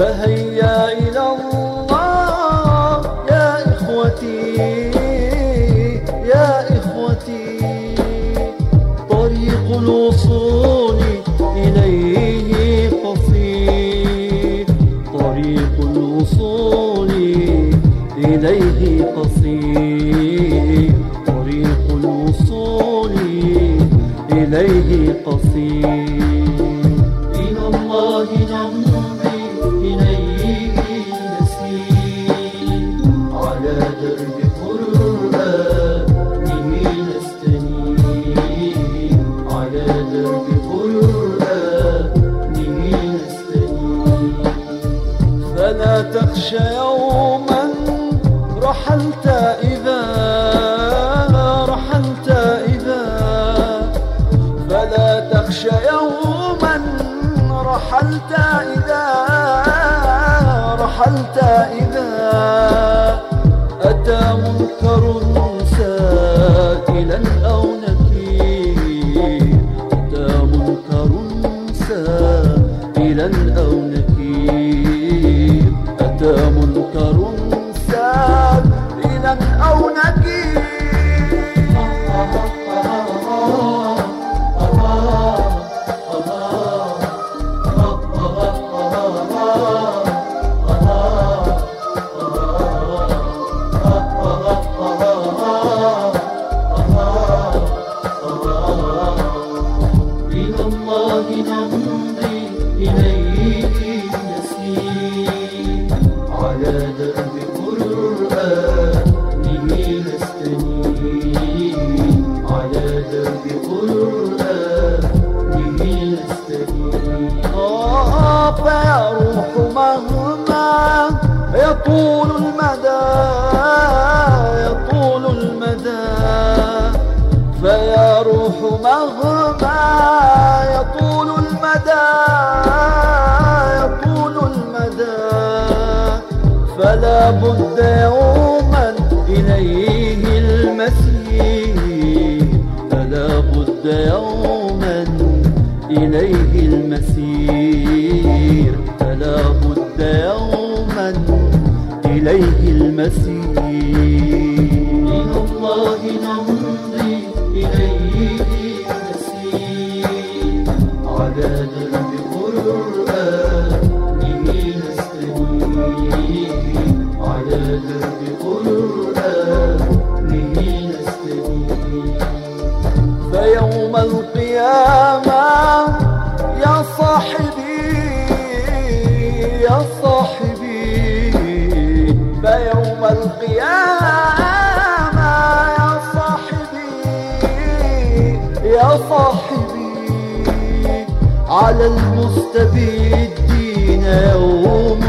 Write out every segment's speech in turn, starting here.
فهيا إلى الله يا إخوتي يا إخوتي، طريق الوصول إليه قصير، طريق الوصول إليه قصير، طريق الوصول إليه قصير. إلى الله نمضي إليه نسير، على درب قرآنه نستنير، على درب قرآنه نستنير. فلا تخش يوما رحلت إذا رحلت إذا، فلا تخش يوما رحلت إذا رحلت إذا، أتى منكر سائلا أو نكير، أتى منكر سائلا أو نكير، أتى منكر سائلا أو نكير. إلى الله نمضي إليه نسير، على درب قرآنه نستنير، على درب قرآنه نستنير. فيا روح مهما يطول المدى يطول المدى، فيا روح مهما يطول المدى يطول المدى، فلا بد يوما إليه المسير، فلا بد يوما إليه المسير، فلا بد يوما إليه المسير. إلى الله نمضي إليه نسير، على درب قرآنه نستنير، على درب قرآنه نستنير. فيوم القيامة يا صاحبي يا صاحبي، فيوم القيامة يا صاحبي يا صاحبي، على المستبدين يوم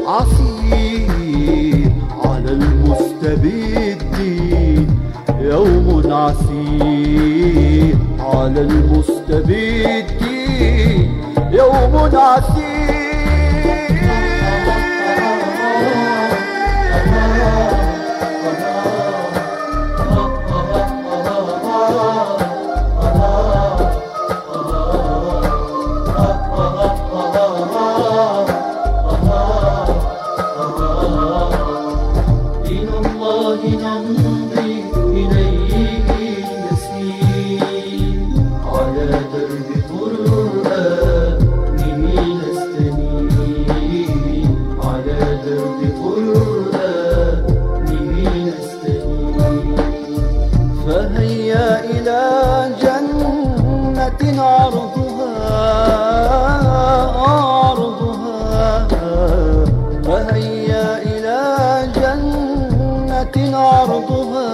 عسير، على المستبدين يوم عسير، على المستبدين يوم عسير. إلى الله نمضي إليه نسير، على درب قرآنه نستنير، على درب قرآنه نستنير. فهيا إلى جنة عرضها فهيا إلى جنة عرضها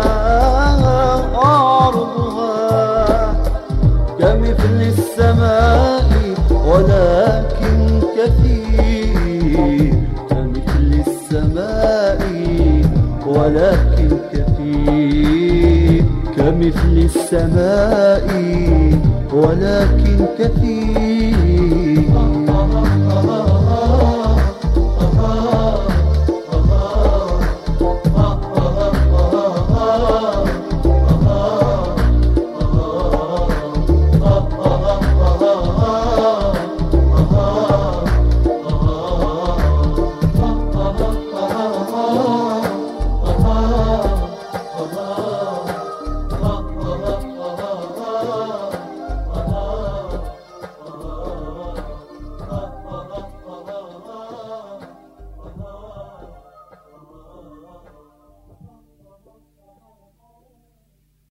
كمثل السماء ولكن كثير، كمثل السماء ولكن كثير، كمثل السماء ولكن كثير.